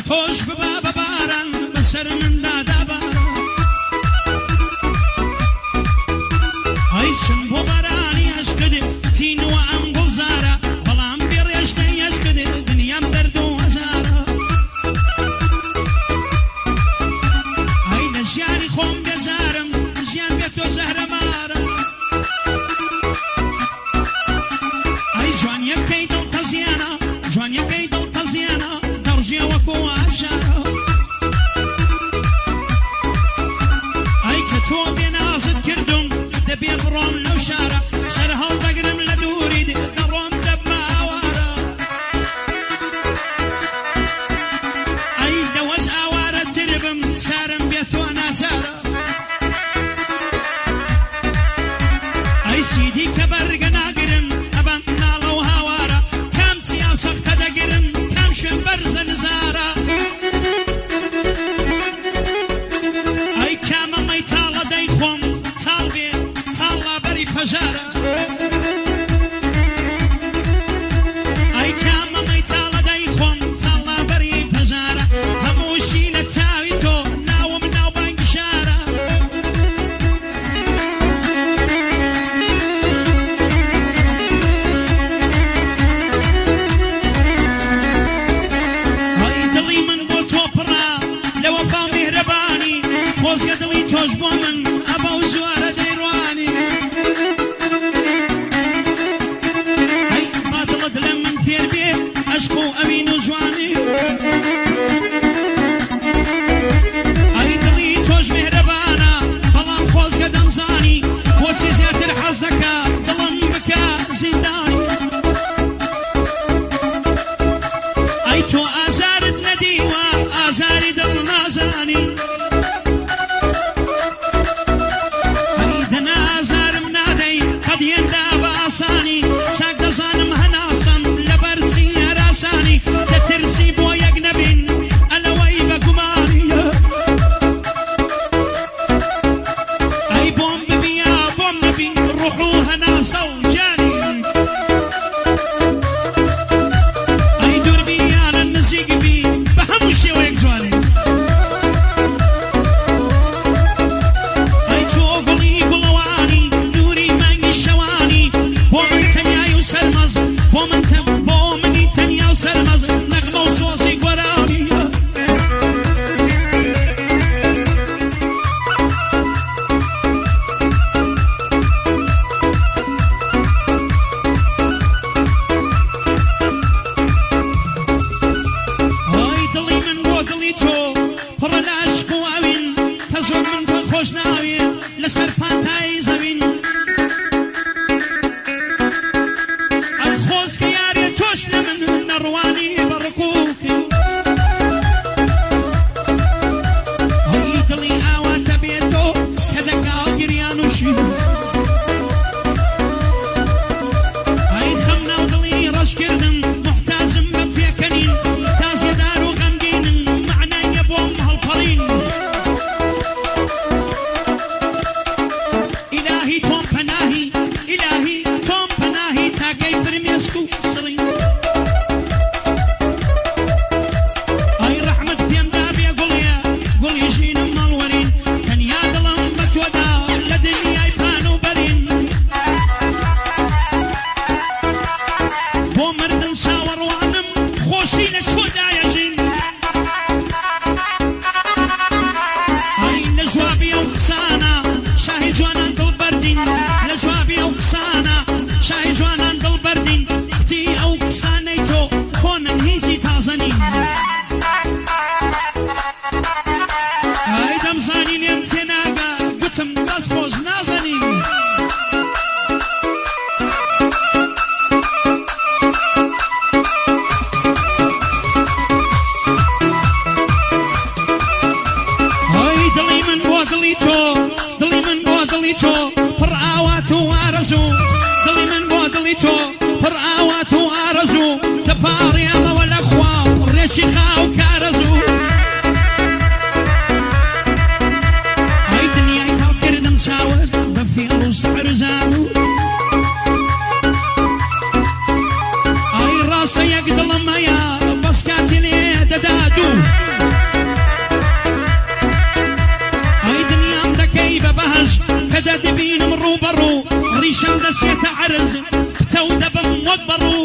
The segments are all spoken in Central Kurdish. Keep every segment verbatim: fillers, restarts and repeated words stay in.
تۆش ببا بە باران بەسەر مندا باران ئەی چم بۆ بارانی ئەشکدێ تینوە ئەم گوڵزارە بەڵام بێڕێژدەی ئەشکدێ دنیام دەرد و هەزارە ئەی لە ژیانی خۆم بێزارم ژیان بێت تۆ زەهرەمارە ئەی جوانیەکەی دڵتەزیانە جوانیەکەی دڵتەزیانە دەڕژێ وەکو ئاشارە ئەی کە تۆ بێنازت کردم دەبێ بڕۆم لەو شارە سەر هەڵدەگرم لە دووری دەڕۆم دەبمە ئاوارە ئەی لەوەش ئاوارە تربم چارم بێت تۆ ناسارە ئەی چیدی کە بەرگە ناگرم ئەبەم ناڵە و هاوارە کام چیا سەختە دەگرم کام شوێن بەرزە نزارە ئەی کامەمەی تاڵە دەی خۆم تاڵ بێ تاڵا بەری پەژارە ئەی کامەمەی تاڵە دەی خۆم تاڵا بەری پەژارە هەمووشی لە تاوی تۆ ناوم ناو بانگ شارە ئەی دڵی من بۆ تۆ پڕا لە وەفا و میهرەبانی خۆزگە دڵی تۆش بۆ من ئەبە و زوارە دەیڕوانی ئەی با دڵت لە من فێر بێ عەشق و ئەوین و جوانی ئەی دڵی تۆش میهرەبانە بەڵام خۆزگە دەمزانی بۆچی زیاتر حەز دەکا دڵم بکە زیندانی ئەی تۆ ئازارت نەدیوە ئازاری دڵ نازانی ئەی دەنا ئازارم نادەی قەدیێندا بە ئاسانی چاک دەزانم هەناسم لەبەر چی هەراسانی دەترسی بۆ یەک نەبین ئەلەوەی بە گومانیە ئەی بۆم ببیە بۆم نەبی ڕوح و هەناسە و جانی ئەی دوور بیانە نزیک بی بە هەموو شێوەیەک جوانی ئەی تۆ گوڵی گوڵەوانی نووری مانگی شەوانی بۆ من تەنیای و سەرمەز بۆ من بۆ منی تەنیا و سەرمەز نەغمە و سۆزی گۆرانیە ئەی دڵی من بۆ دڵی تۆ پڕە لە عەشق و ئەوین کە زۆر من تۆ خۆش ناوێ لەسەر پانتای زەوین ئەی خۆزگە یارێ تۆش لە من نەڕوانی بەڕکووکی ئەی دڵی ئاواتە بێتۆ کە دەکا گریان و شین ئەی خەم ناو دڵی ڕەشکردم محتاجم بە پێکەنین تازیێدار و غەمگینم معنایە بۆم هەڵپەڕین ئیلاهی تۆم پەناهی ئیلاهی تۆم پەناهی تاکەی فرمێسک و سڕین ئەی ڕەحمەت پێمدا بێ گوڵیە گوڵی ژینم مەڵوەرین تەنیا دڵم بە تۆدا لە دنیای پان و بەرین بۆ مردن چاوەڕوانم خۆشی لە چۆدایەژین ئەی لە جوابی ئەو قسانە شاهی جوانان دڵبەردین لە جوابی ئەو قسانە شاهی جوانان دڵبەردین قتی ئەو قسانەی تۆ کۆنن هیچی تازەنین ئەی دەمزانی لێم تێناگا گوتم دەست خۆش نازەنی ئەی دڵی من بۆ دڵی تۆ دڵی من بۆ دڵی تۆ پڕ ئاوات و ئارەزوو دڵی من بۆ دڵی تۆ پڕ ئاوات و ئارەزوو دەپاڕیامەوە لە خوا ڕێشی خاو کارەزوو ئەی دنیای کاڵکردم چاوت بە فێڵ و سەعر و زانوو ئەی ڕاستە یەک دڵم هەیە بەس کاتی لێ دەدا دوو وەک بەڕوو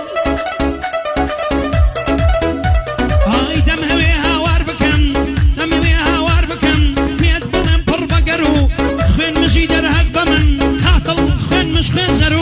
ئای دەمەوێ هاوار بکەم دەمەوێ هاوار بکەم پێت بڵێم پڕ بەگەر و خوێن مژی دەرهەک بە من خاتڵ خوێن مش خوێن سەر و